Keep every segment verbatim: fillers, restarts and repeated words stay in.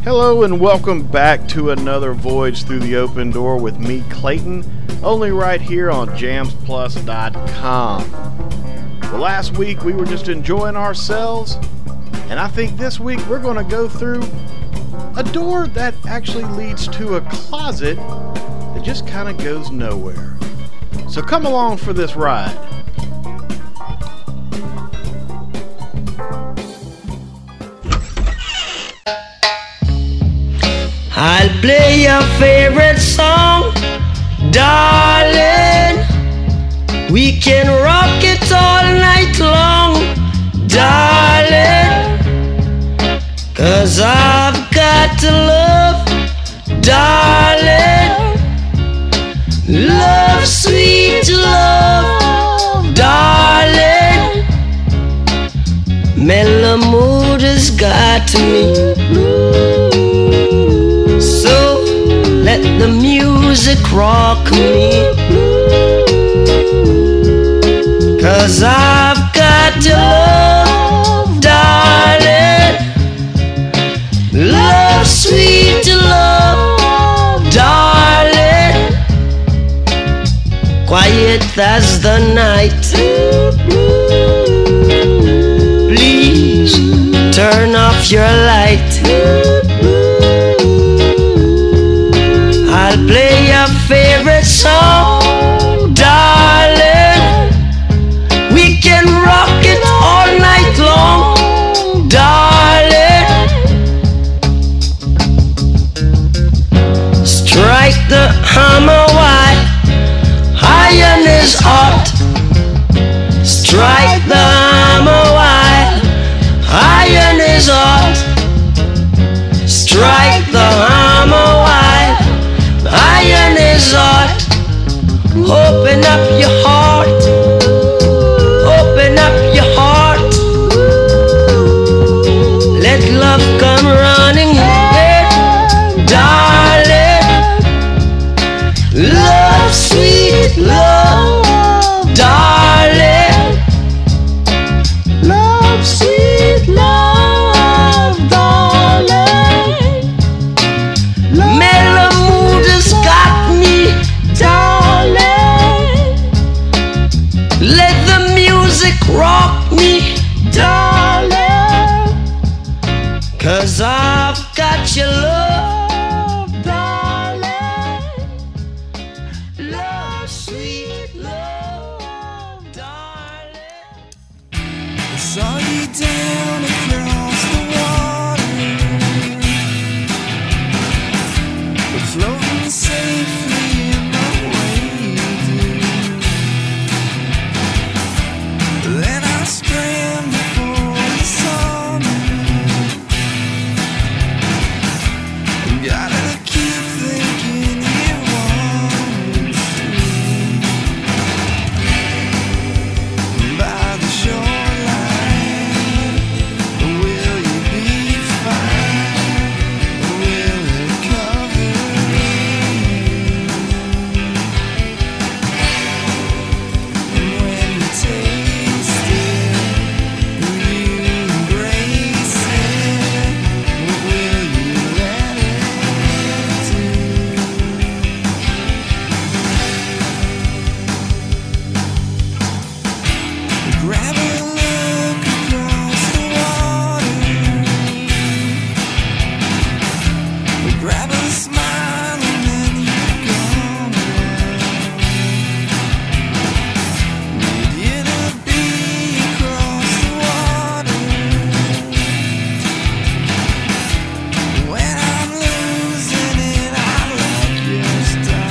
Hello and welcome back to another Voyage Through the Open Door with me, Clayton, only right here on jams plus dot com. Well, last week we were just enjoying ourselves, and I think this week we're going to go through a door that actually leads to a closet that just kind of goes nowhere. So come along for this ride. I'll play your favorite song, darling. We can rock it all night long, darling. 'Cause I've got to love, darling. Love, sweet love, darling. Mellow mood has got me. So let the music rock me, 'cause I've got to love, darling. Love, sweet love, darling. Quiet as the night. Please turn off your light. I'll play your favorite song, darling. We can rock it all night long, darling. Strike the hammer while iron is hot. Strike the hammer while iron is hot. Strike the hammer while iron is hot. Open up your heart. Open up your heart. Let love come running in, darling. Love, sweet love, darling. Love, sweet love, darling. Mellow mood has got me, darling. Let the music rock me, darling. 'Cause I've got your love, darling. Love, sweet love, darling. I saw you down across the water, floating safely in the wave. Then I scrambled for the sun. Gotta keep thinking you wanted to. By the shoreline, will you be fine? Will it cover you? And when you taste it, will you embrace it? Or will you let it do? Grab a look across the water. Grab a smile and then you're gone. Need you to be across the water. When I'm losing it, I let you stop.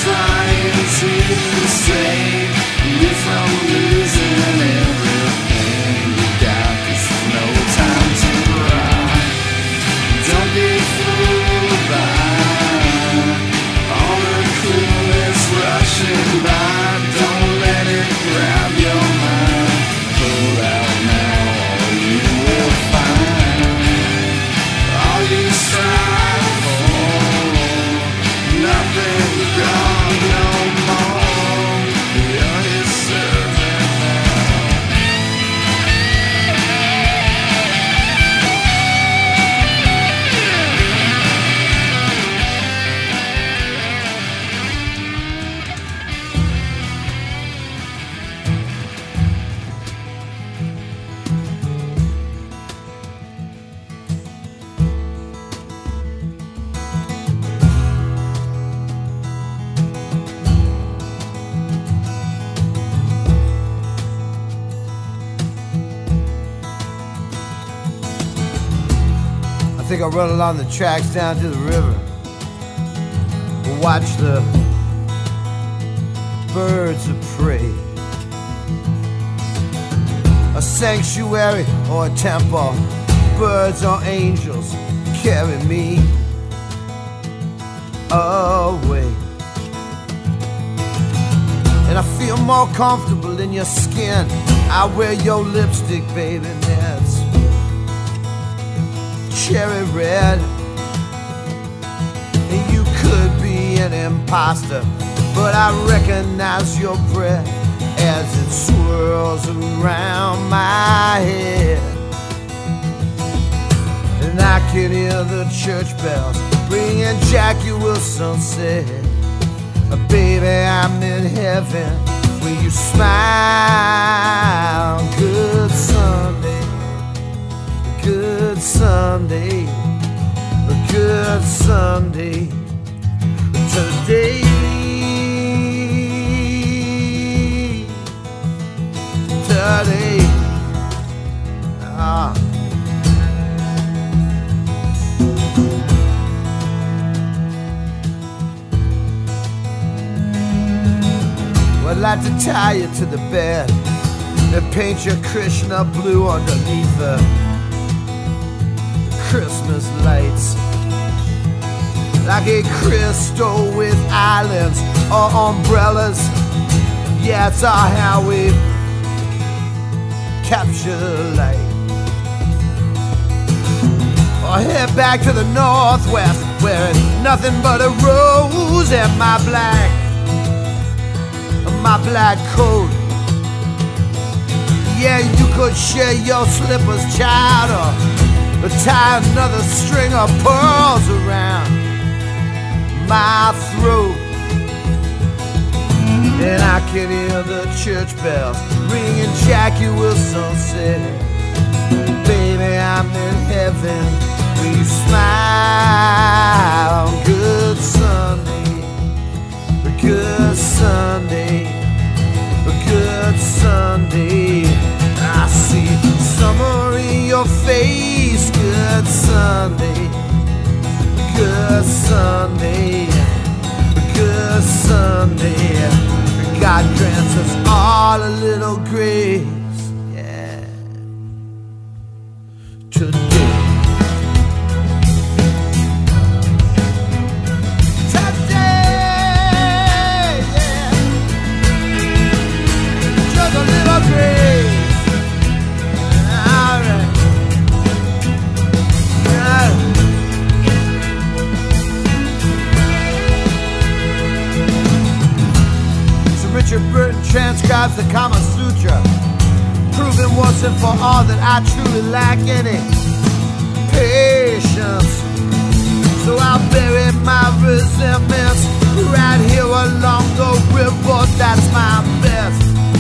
trying to save you from losing everything you got. This is no time to cry. Don't be fooled by all the coolness rushing by. Don't let it grab your mind. Pull out now, all you will find. All you strive for, nothing gone no more. You're his servant now. I think I'll run along the tracks down to the river. We'll watch the birds of prey. A sanctuary or a temple, birds or angels carry me away. And I feel more comfortable in your skin. I wear your lipstick, baby, that's cherry red. And you could be an imposter, but I recognize your breath as it swirls around my head. And I can hear the church bells ringing Jackie Wilson said, baby, I'm in heaven when you smile. Good Sunday, good Sunday, good Sunday today. Today, ah. Well, I'd like to tie you to the bed and paint your Krishna blue underneath the Christmas lights, like a crystal with islands or umbrellas. Yeah, it's all how we capture the light. Or head back to the northwest, wearing nothing but a rose and my black, my black coat. Yeah, you could share your slippers, child, or or tie another string of pearls around my throat. And I can hear the church bells ringing Jackie Wilson said, baby, I'm in heaven when you smile. Good Sunday, good Sunday, good Sunday. I see summer in your face. Good Sunday, good Sunday, good Sunday. God grants us all a little grace, yeah, today. Today, yeah, just a little grace. Richard Burton transcribes the Kama Sutra, proving once and for all that I truly lack any patience. So I'll bury my resentments right here along the river. That's my best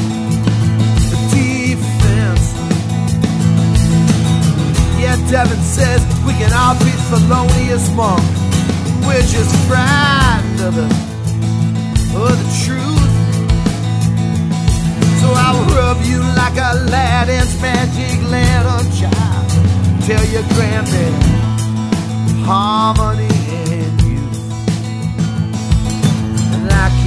defense. Yeah, Devin says we can all be Thelonious Monk. We're just frightened of the, of the truth. So I'll rub you like Aladdin's magic lantern, child. Tell your granddad harmony and youth. And I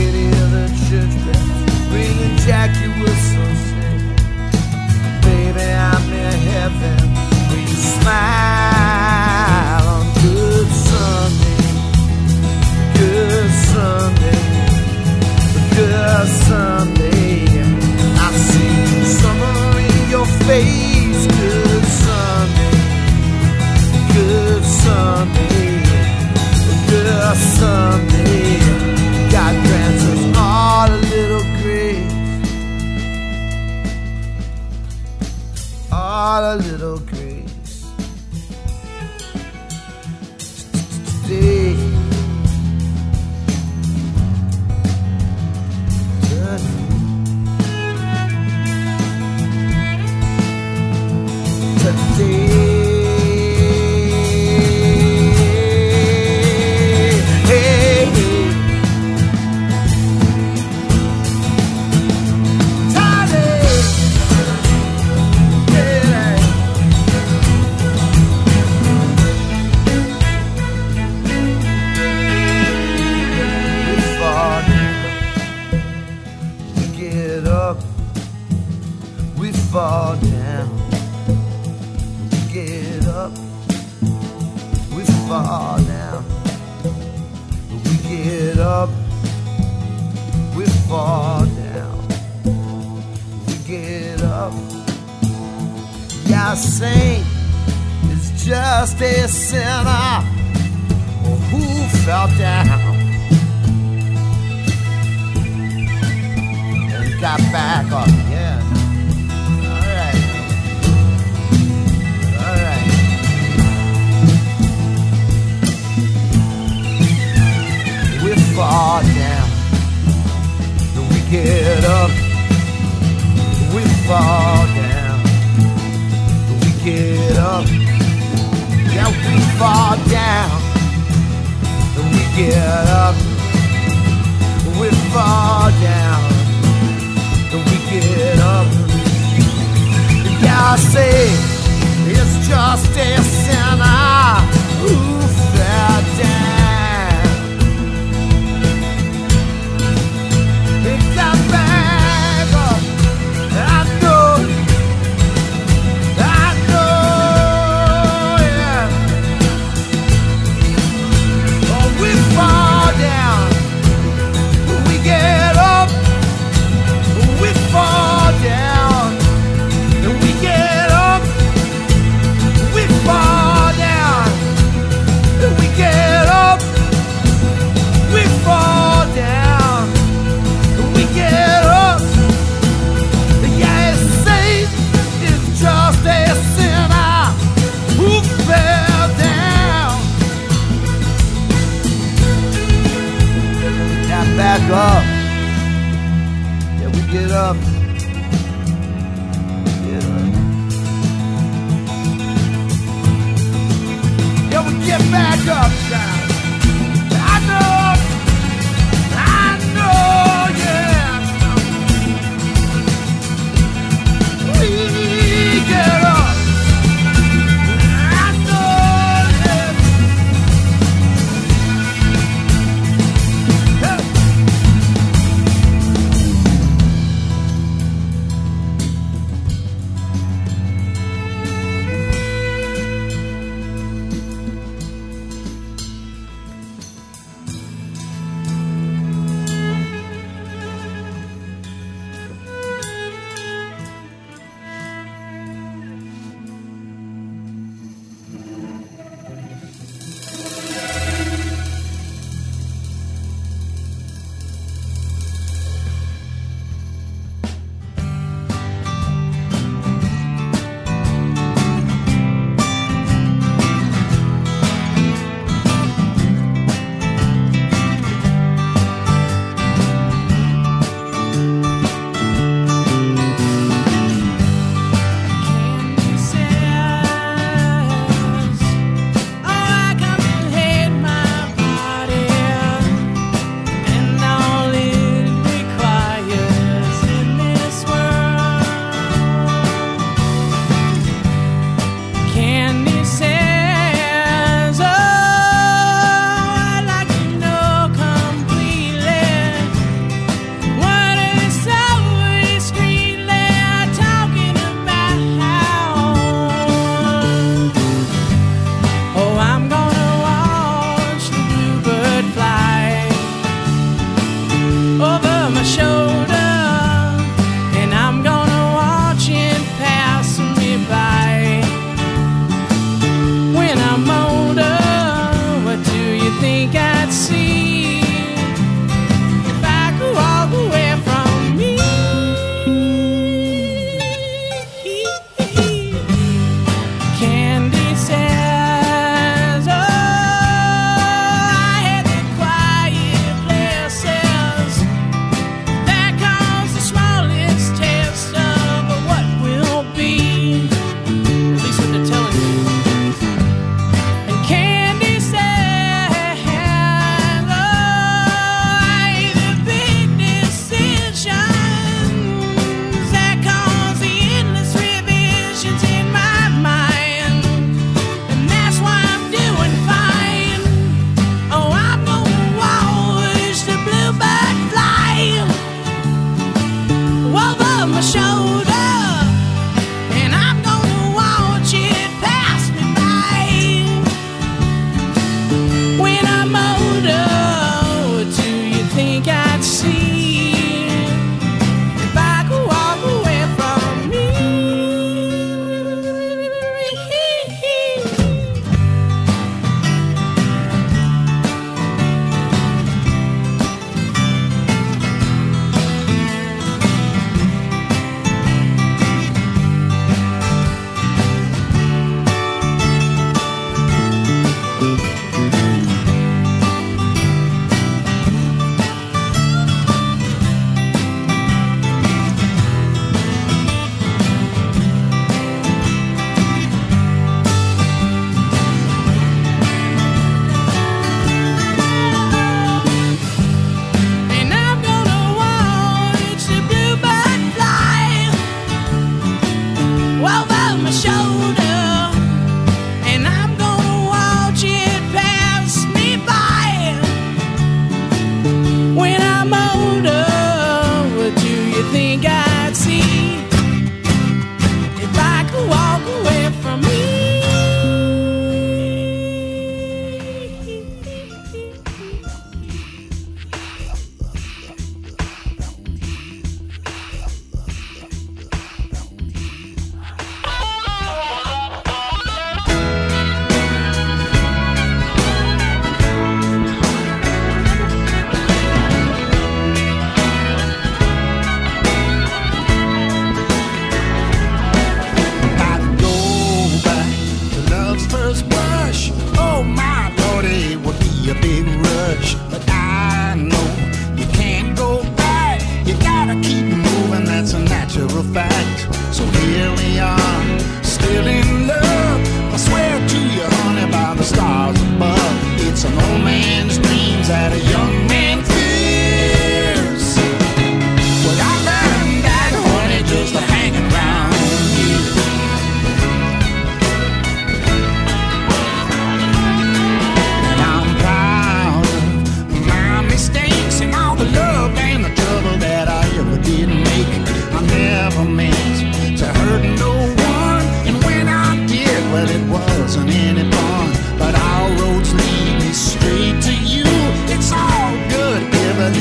fall down, we get up. We fall down, we get up. We fall down, we get up. Yeah, a saint is just a sinner who fell down and got back up again. All right, all right. We fall down, we get up. We fall down, we get up. Yeah, we fall down, we get up. We fall down, we get up. Yeah, I say it's just a sinner who fell down. He got back up. I know, I know, yeah. Oh, we fall down, we get up. We fall down, we get up. We fall down, we get up. We fall down, we get up. Yeah, Satan is just a sinner who fell down. Now back up. Yeah, we get up. Get up. Yeah, we get back up, child. I know, I know, yeah. We get up. I know, yeah. Hey.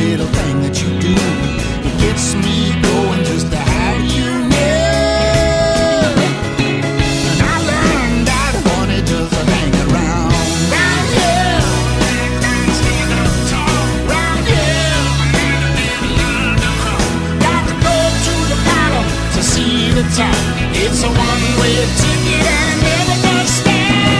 little thing that you do. It gets me going just to have you near. And I learned that honey doesn't hang around. Round here, stand up tall. Round here, got to go to the bottom to see the top. It's a one-way ticket and it never does stop.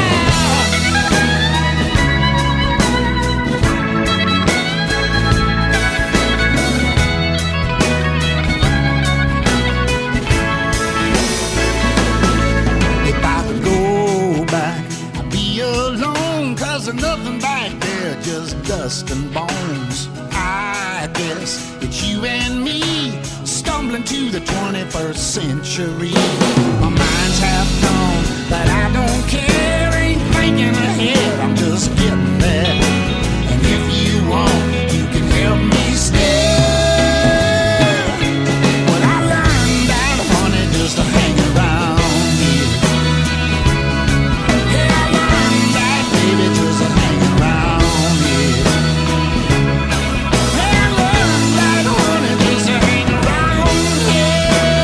If I could go back, I'd be alone, 'cause there's nothing back there, just dust and bones. I guess it's you and me stumbling to the twenty-first century. My mind's half gone, but I don't care. Ain't thinking ahead, I'm just getting there. And if you want, you can help me stay. Well, I learned that honey just to hang around here. Yeah, I learned that baby just to hang around here. Yeah, I learned that honey just to hang around here.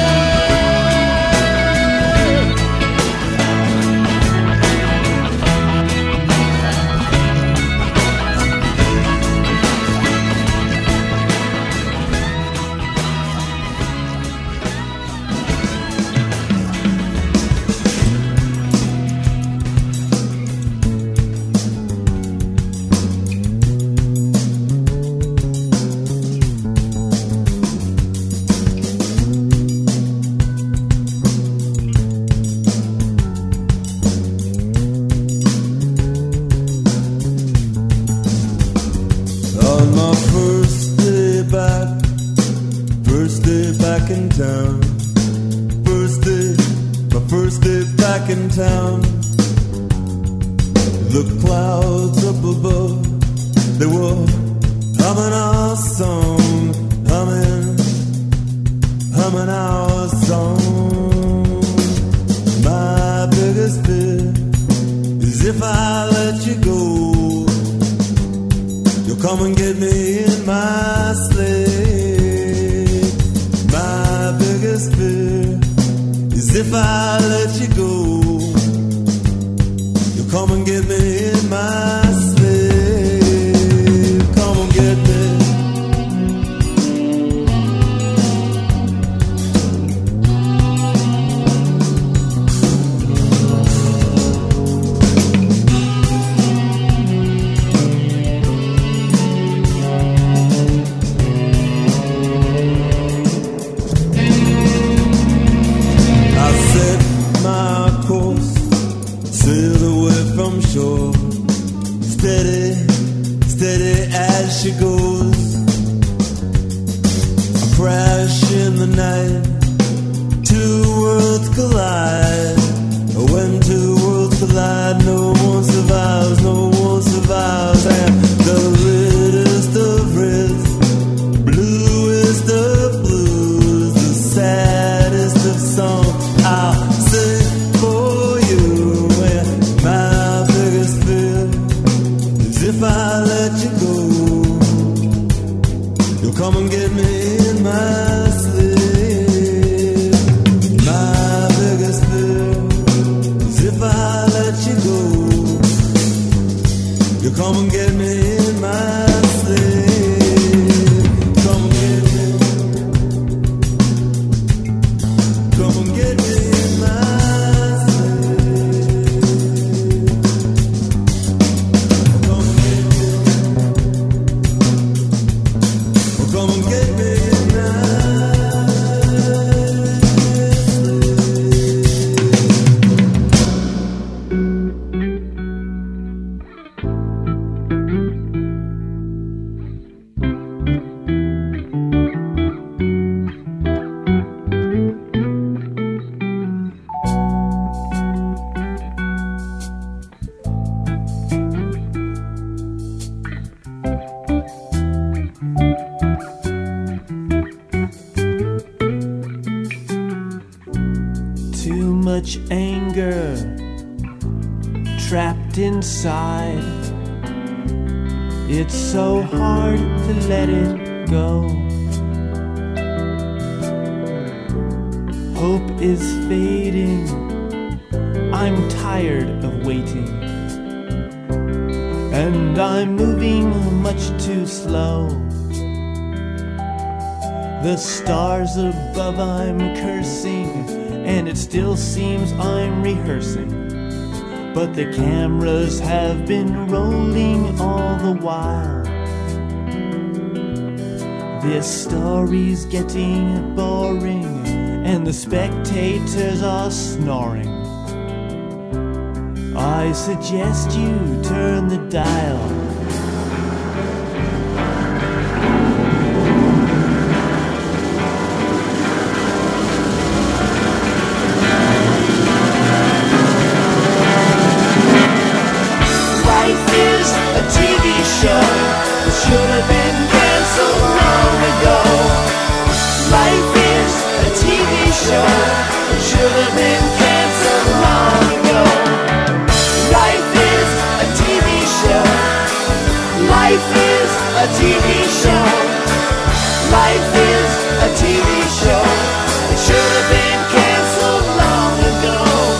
On my first day back, first day back in town, first day, my first day back in town. The clouds up above, they were humming our song, humming, humming our song. My biggest fear is if I let you go, you'll come and get me in my sleigh. My biggest fear is if I let you go, you'll come and get me in my sleigh. Come and get me. I set my course, sail away from shore, steady, steady as she goes. I crash in the night, two worlds collide. When two worlds collide, no one survives, no one survives. And the reddest of reds, bluest of blues, the saddest of songs I'll sing for you. And my biggest fear is if I let you go, you'll come and get me in my sleep. My biggest fear is if I let you go, you'll come and get me in my sleep. Come and get me. Come and get me in my sleep. Come and get me. Oh, come and get me in my much anger trapped inside. It's so hard to let it go. Hope is fading, I'm tired of waiting, and I'm moving much too slow. The stars above I'm cursing, and it still seems I'm rehearsing, but the cameras have been rolling all the while. This story's getting boring, and the spectators are snoring. I suggest you turn the dial. Life is a T V show that should have been canceled long ago. Life is a T V show that should have been canceled long ago. Life is a T V show. Life is a T V show. Life is a T V show that should have been canceled long ago.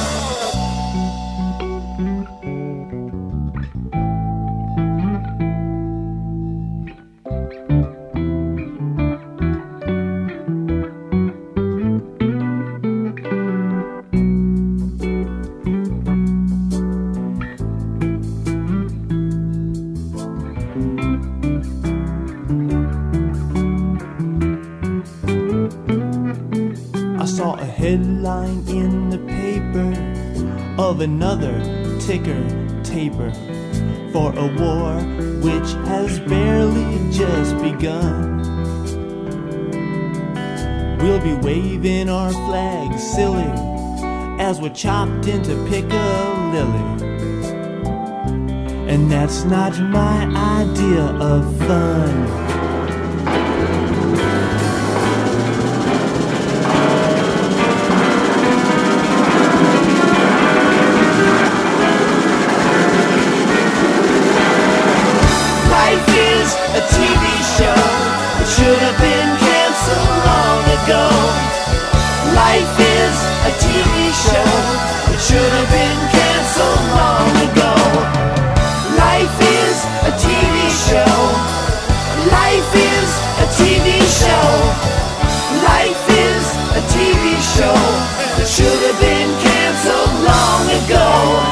I saw a headline in the paper of another ticker taper for a war which has barely just begun. We'll be waving our flags silly as we're chopped into Piccadilly, and that's not my idea of fun. Life is a T V show that should have been canceled long ago. Life is a T V show that should have been canceled long ago. Life is a T V show. Life is a T V show. Life is a T V show that should have been canceled long ago.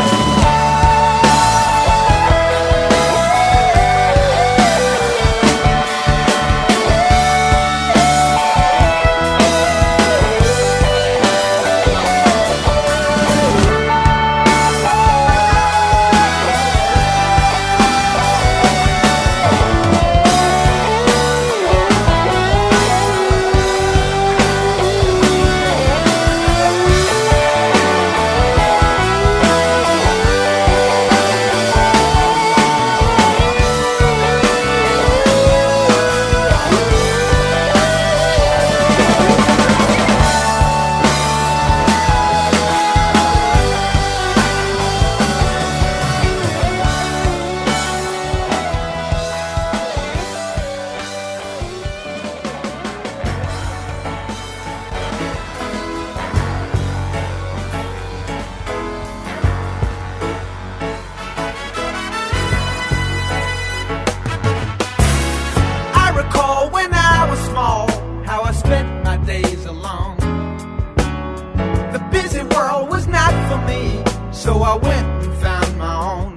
I recall when I was small, how I spent my days alone. The busy world was not for me, so I went and found my own.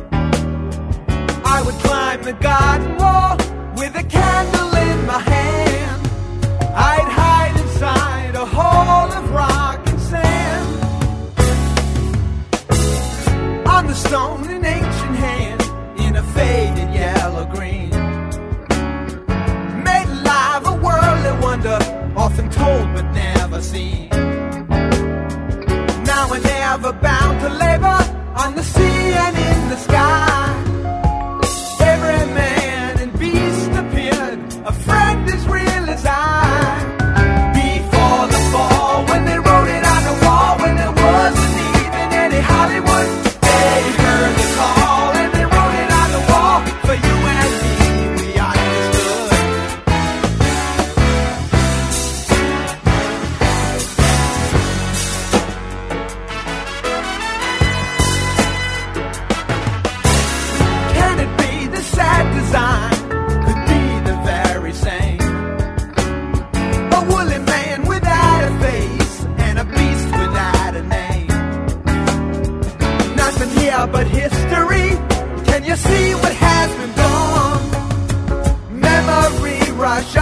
I would climb the garden wall with a candle in my hand. I'd hide inside a hole of rock and sand. On the stone, an ancient hand in a faded yellow green made alive a worldly wonder, often told but never seen. Now and ever bound to labor on the sea and in the sky. Every man and beast appeared, a friend as real as I. Before the fall, when they wrote it on the wall, when there wasn't even any Hollywood, they heard the call and they wrote it on the wall for you and me. We understood.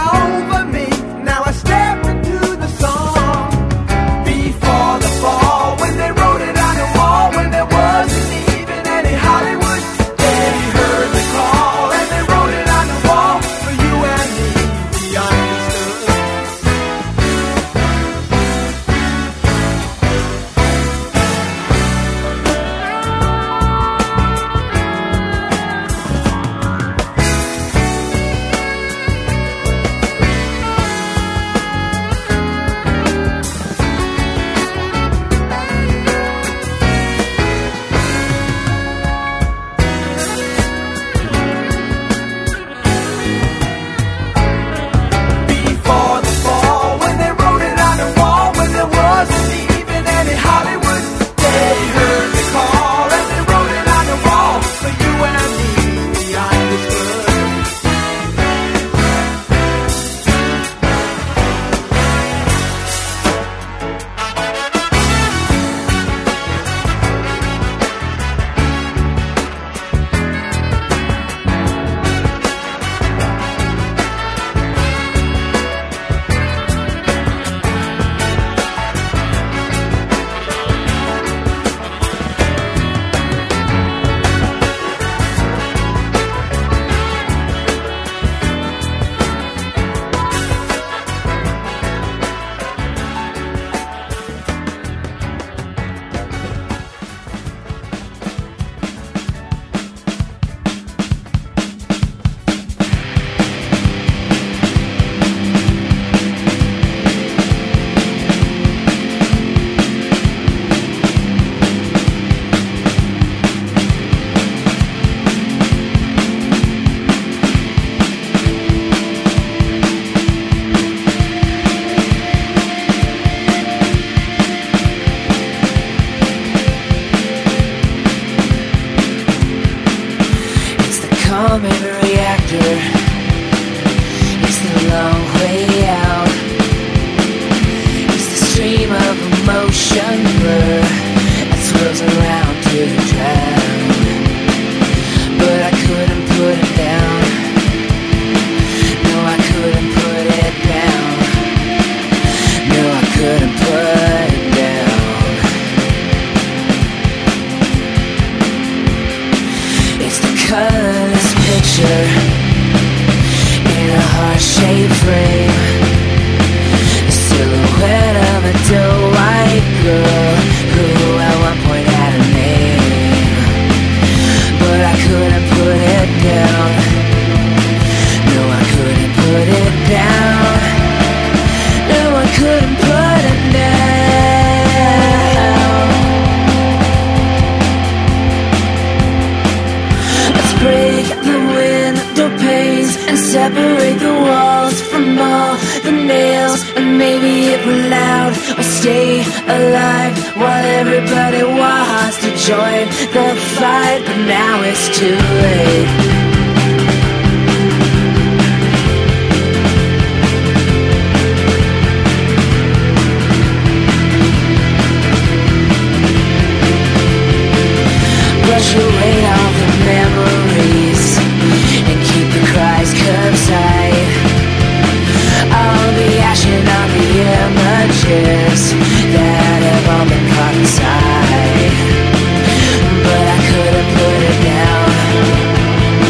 over me. Now I step into the song. Before the fall, when they wrote it on the wall, when there wasn't even any Hollywood, they heard the call and they wrote it on the wall for you and me. We understood. Before the fall, when they wrote it on the wall, when there wasn't even any Hollywood, they heard the call and they wrote it on the wall for you and me. We understood. It's the common reactor. It's the long way out. It's the stream of emotion blur that swirls around to drown. But I couldn't put it down. No, I couldn't put it down. No, I couldn't put it down. It's the colorless picture in a heart-shaped frame. The silhouette of a doe white girl who at one point had a name. But I couldn't put it down. No, I couldn't put it down. No, I couldn't put it down. Let's break the window panes and separate the walls from all the nails. And maybe if we're loud, we'll stay alive while everybody wants to join the fight. But now it's too late. Brush away all the memories and keep the cries curbside. All the action on the images that have all been caught inside. But I couldn't put it down.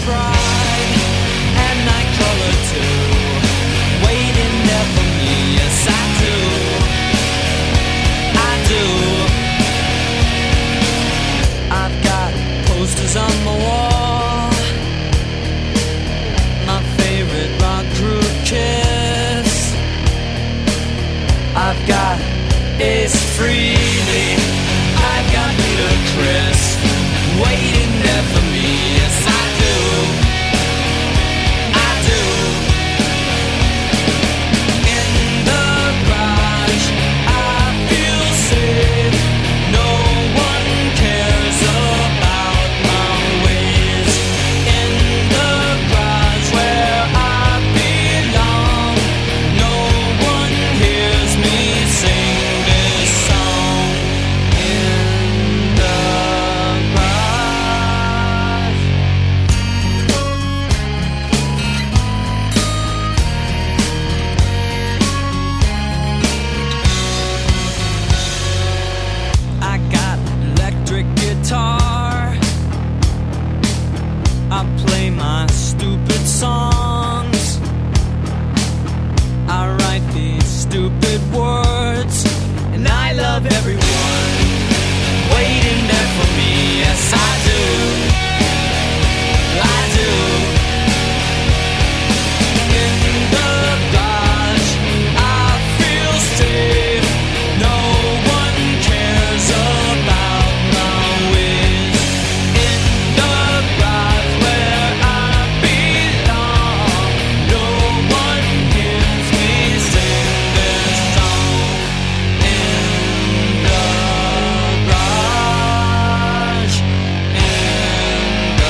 pride and Nightcrawler too, waiting there for me. Yes, I do. I do. I've got posters on the wall, my favorite rock group Kiss. I've got Ace Frehley, I've got Peter Criss, waiting there for me. Yes, I do. I do. In the garage, I feel safe. No one cares about my ways. In the garage where I belong, no one hears me sing this song. In the garage. I got electric guitar, I play my stupid songs, I write these stupid words, and I love everyone waiting there for me. Yes, I do. I do. In the garage, I feel safe. No one cares about my ways. In the garage where I belong, no one hears me sing this song. In the garage, in the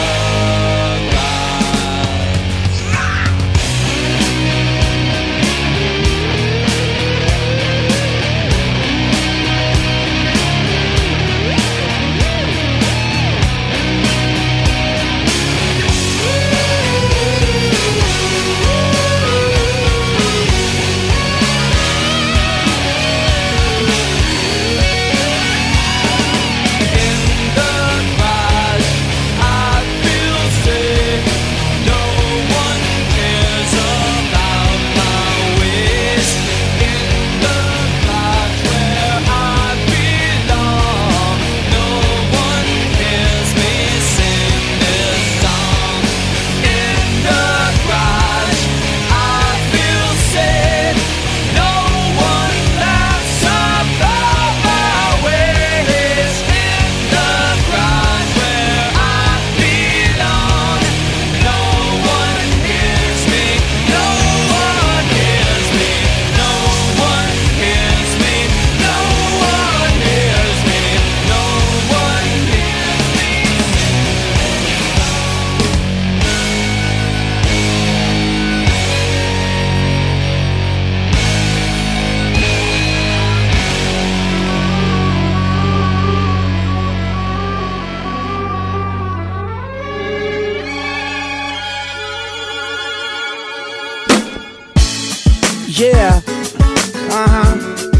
Yeah. Uh-huh.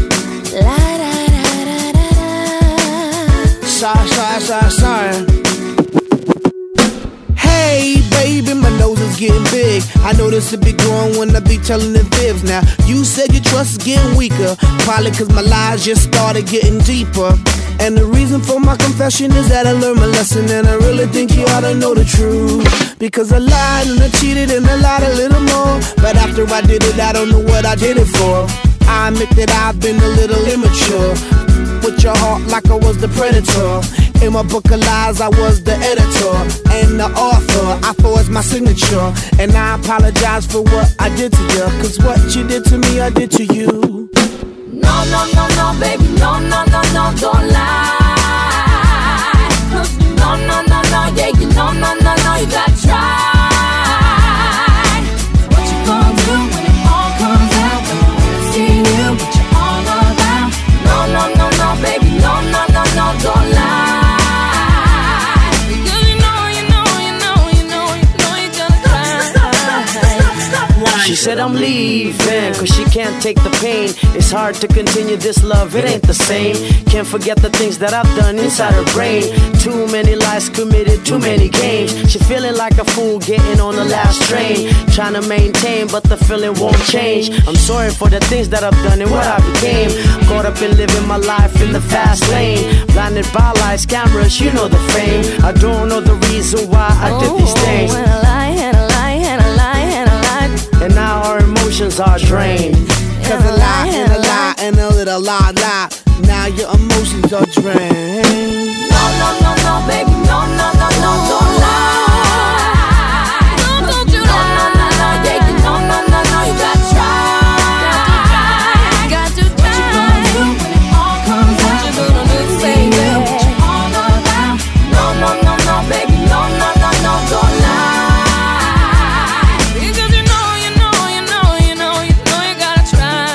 Sorry, sorry, sorry, sorry. Hey, baby, my nose is getting big. I know this will be growing when I be telling the fibs. Now, you said your trust is getting weaker, probably cause my lies just started getting deeper. And the reason for my confession is that I learned my lesson, and I really think you ought to know the truth. Because I lied and I cheated and I lied a little more, but after I did it, I don't know what I did it for. I admit that I've been a little immature, with your heart like I was the predator. In my book of lies, I was the editor and the author. I forged my signature, and I apologize for what I did to you, cause what you did to me, I did to you. No, no, no, no, baby, no, no, no, no, don't lie. No, no, no, no, yeah, you know, no, no, no, you gotta try. What you gonna do when it all comes out? When you see you, what you all about? No, no, no, no, baby, no, no, no, no, don't lie. Because you know, you know, you know, you know, you know you're gonna cry. She said I'm leaving, cause she can't take the pain. It's hard to continue this love, it ain't the same. Can't forget the things that I've done inside her brain. Too many lies committed, too many games. She feeling like a fool getting on the last train. Trying to maintain, but the feeling won't change. I'm sorry for the things that I've done and what I became. Caught up in living my life in the fast lane. Blinded by lights, cameras, you know the fame. I don't know the reason why I did these things. And a lie, and a lie, and a lie, and a lie. And now our emotions are drained. Cause a lie and a lie and a little lie lie. Now your emotions are drained. No, no, no, no, baby, no, no, no, no, don't lie. No, don't you lie. No, no, no, no, yeah, no, no, no, no, you gotta try. Got to try. What you gonna do when it all comes out? What you gonna do, baby? What you all about? No, no, no, no, baby, no, no, no, no, don't lie. Because you know, you know, you know, you know, you know you gotta try.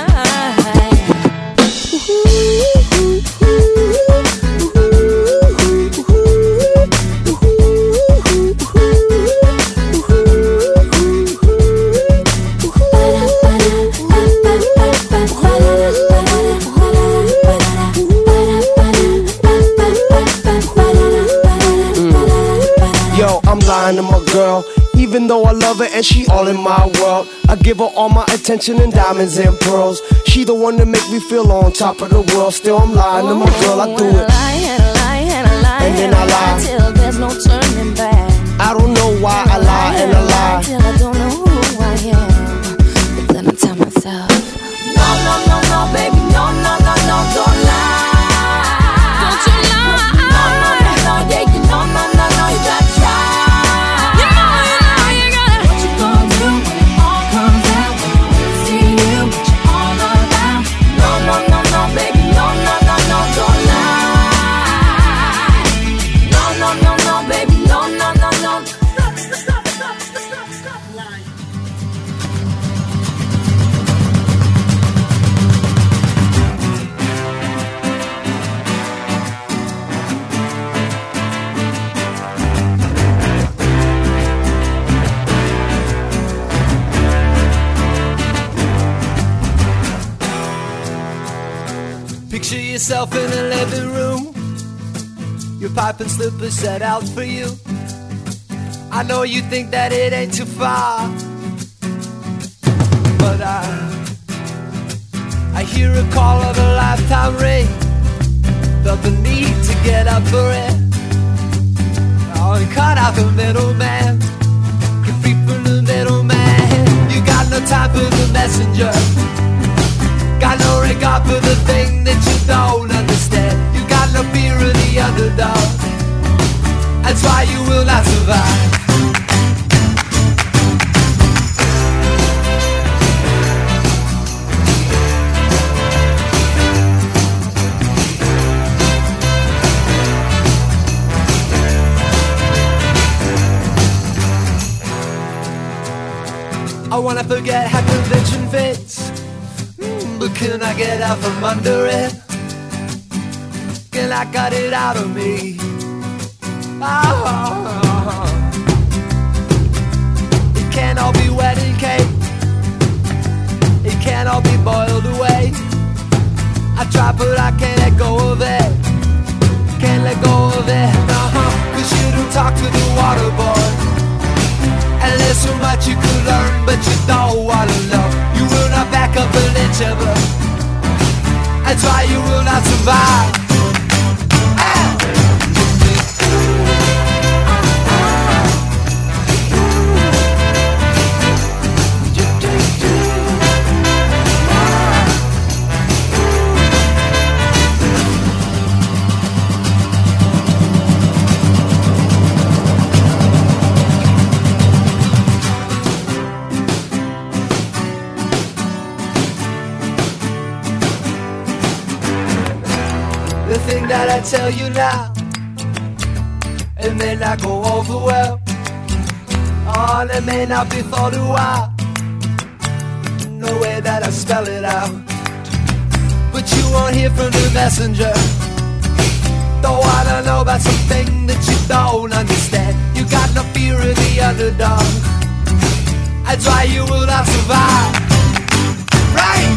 Yo, I'm lying to my girl, even though I love her and she all in my world. I give her all my attention and diamonds and pearls. She the one that make me feel on top of the world. Still I'm lying to my girl, I do it. And then I lie till there's no turning back. I don't know why I lie and I lie till I don't know who I am. But then I tell myself, no, no, no, no, baby, no, no, no, no, don't lie. Don't you lie. No, no, no, no, yeah, you know, no, no, no, you gotta try. You know, you know, you gotta. What you gonna do when it all comes out? When you see you, what you all about? No, no, no, no, baby, no, no, no, no, don't lie. No, no, no, no, baby, no, no, no, no. Stop, stop, stop, stop, stop lying. Picture yourself in a living room, your pipe and slippers set out for you. I know you think that it ain't too far, but I I hear a call of a lifetime ring. Felt the need to get up for it. Oh, and cut out the middleman, free from the middleman. You got no time for the messenger, got no regard for the thing that you don't understand. You got no fear of the underdog, that's why you will not survive. I wanna forget how convention fits, but can I get out from under it? Can I cut it out of me? Oh, it can't all be wedding cake, it can't all be boiled away. I try but I can't let go of it, can't let go of it. Uh-huh. Cause you don't talk to the water boy, and there's so much you could learn, but you don't wanna know. You will not back up an inch of it, that's why you will not survive. The thing that I tell you now, it may not go over well. Oh, and it may not be thought a while, no way that I spell it out. But you won't hear from the messenger, don't wanna know about something that you don't understand. You got no fear of the underdog, That's why you will not survive. Right?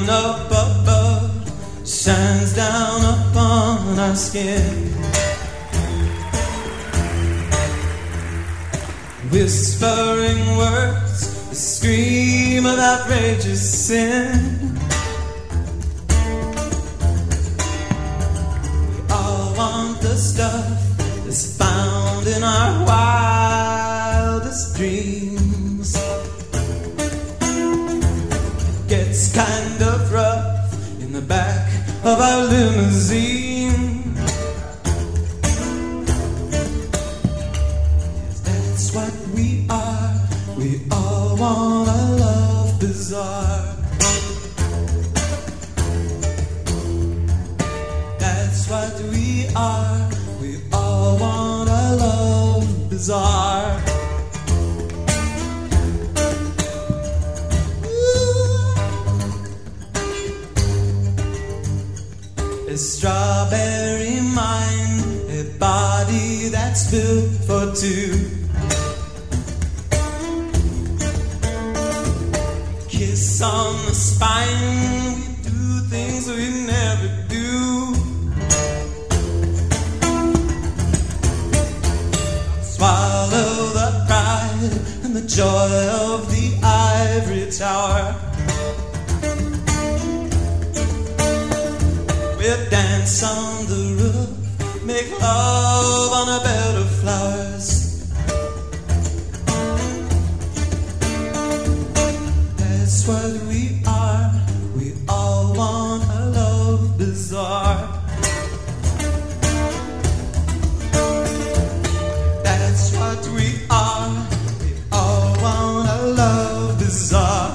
up above shines down upon our skin. Whispering words, a scream of outrageous sin. We all want the stuff that's found in our wildest dreams. It gets kind of rough in the back of our limousine. Yes, that's what we are. We all want a love bizarre. That's what we are. We all want a love bizarre. A strawberry mind, a body that's built for two. Kiss on the spine, we do things we never do. Swallow the pride and the joy of the ivory tower. We'll dance on the roof, make love on a bed of flowers. That's what we are. We all want a love bizarre. That's what we are. We all want a love bizarre.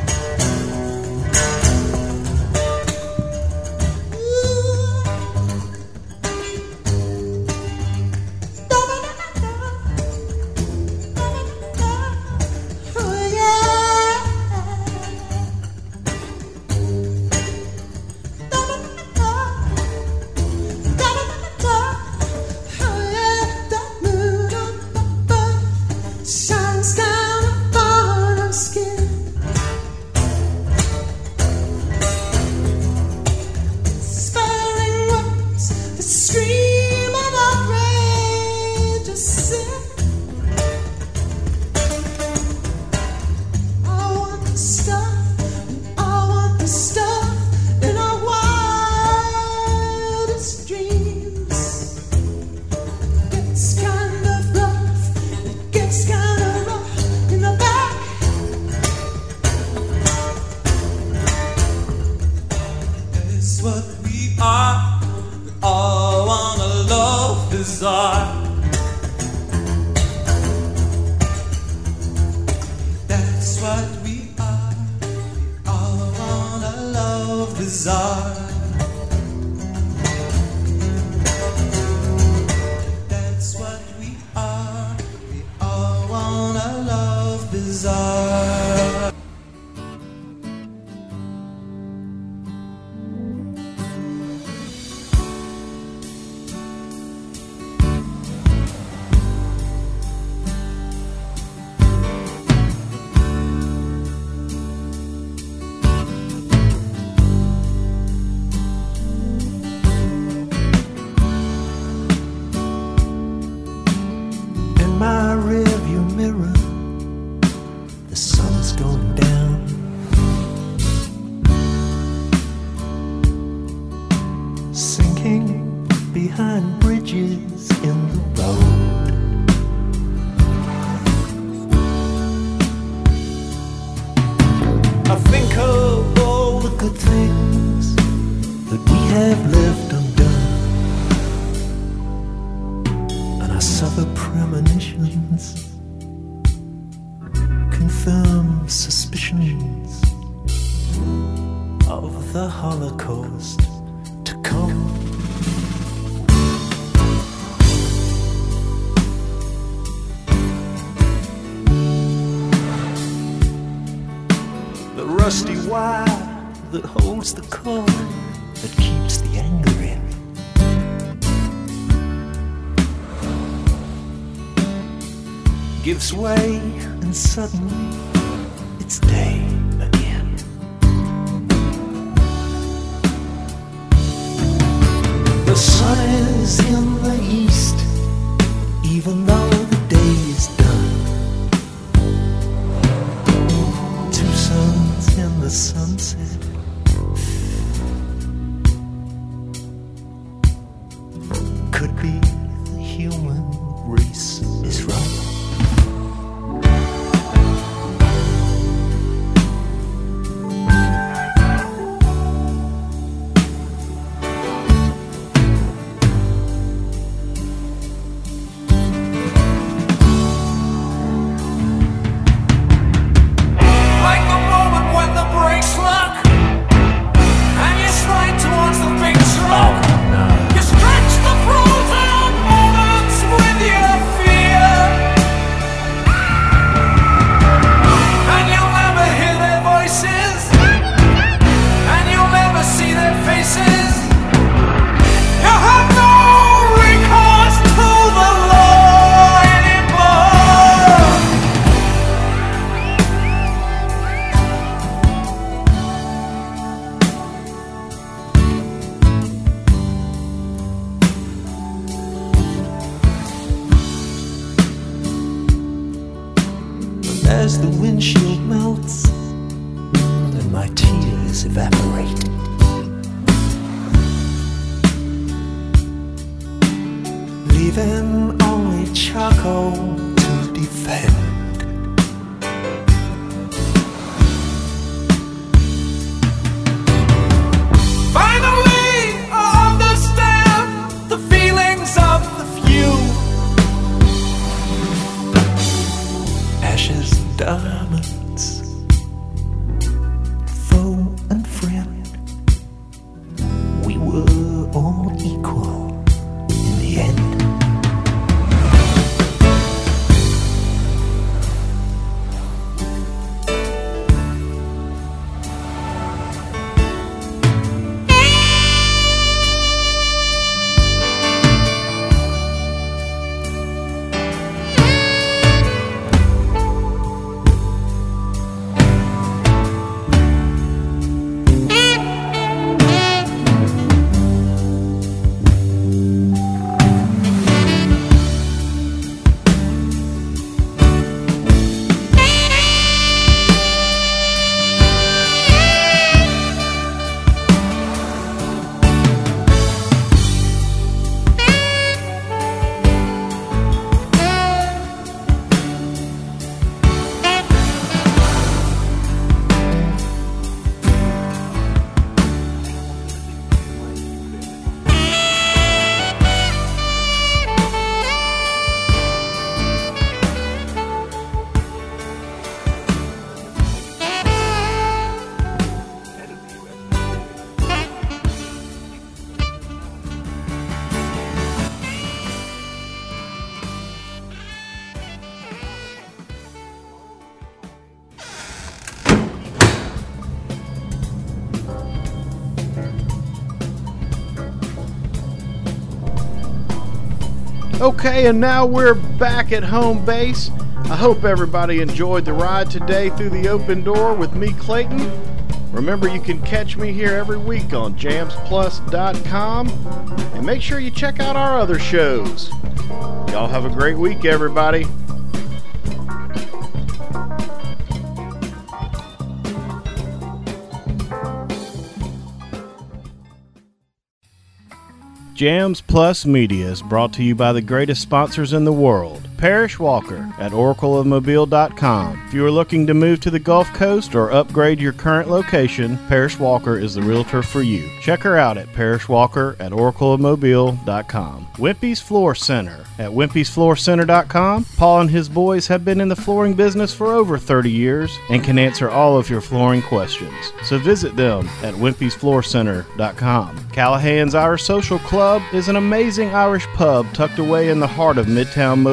Rusty wire that holds the cord that keeps the anger in. Gives way and suddenly it's day again. The sun is in the east, even though the day is done. Two suns in the sunset. Could be the human race is right. As the windshield melts and my tears evaporate, leaving only charcoal to defend. Finally, I understand the feelings of the few. Ashes, diamonds, foe and friend, we were all equal in the end. Okay, and now we're back at home base. I hope everybody enjoyed the ride today through the open door with me, Clayton. Remember, you can catch me here every week on jams plus dot com. And make sure you check out our other shows. Y'all have a great week, everybody. Jams Plus Media is brought to you by the greatest sponsors in the world. Parrish Walker at oracle of mobile dot com. If you are looking to move to the Gulf Coast or upgrade your current location, Parrish Walker is the realtor for you. Check her out at Parrish Walker at oracle of mobile dot com. Wimpy's Floor Center at wimpys floor center dot com. Paul and his boys have been in the flooring business for over thirty years and can answer all of your flooring questions. So visit them at wimpys floor center dot com. Callahan's Irish Social Club is an amazing Irish pub tucked away in the heart of Midtown Mobile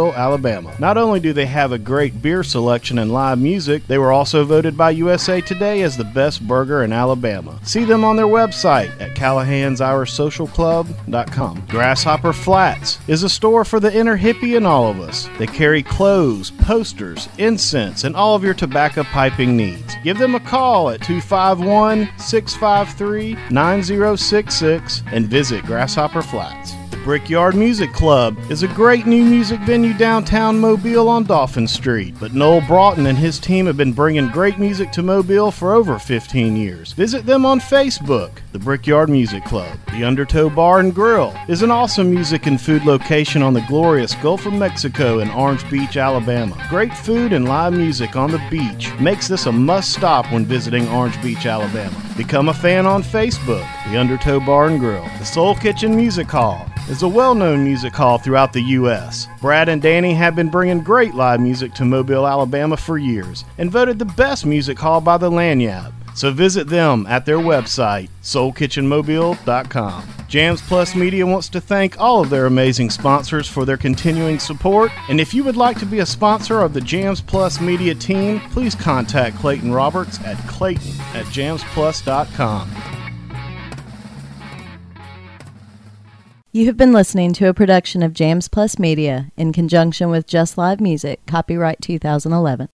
Mobile, Alabama. Not only do they have a great beer selection and live music, they were also voted by U S A Today as the best burger in Alabama. See them on their website at Callahan's Irish Social Club dot com. Grasshopper Flats is a store for the inner hippie in all of us. They carry clothes, posters, incense, and all of your tobacco piping needs. Give them a call at two five one, six five three, nine zero six six and visit Grasshopper Flats. Brickyard Music Club is a great new music venue downtown Mobile on Dolphin Street, but Noel Broughton and his team have been bringing great music to Mobile for over fifteen years. Visit them on Facebook, the Brickyard Music Club. The Undertow Bar and Grill is an awesome music and food location on the glorious Gulf of Mexico in Orange Beach, Alabama. Great food and live music on the beach makes this a must-stop when visiting Orange Beach, Alabama. Become a fan on Facebook, the Undertow Bar and Grill. The Soul Kitchen Music Hall is a well-known music hall throughout the U S Brad and Danny have been bringing great live music to Mobile, Alabama for years and voted the best music hall by the Lanyard. So visit them at their website, soul kitchen mobile dot com. Jams Plus Media wants to thank all of their amazing sponsors for their continuing support. And if you would like to be a sponsor of the Jams Plus Media team, please contact Clayton Roberts at clayton at jams plus dot com. You have been listening to a production of Jams Plus Media in conjunction with Just Live Music, copyright two thousand eleven.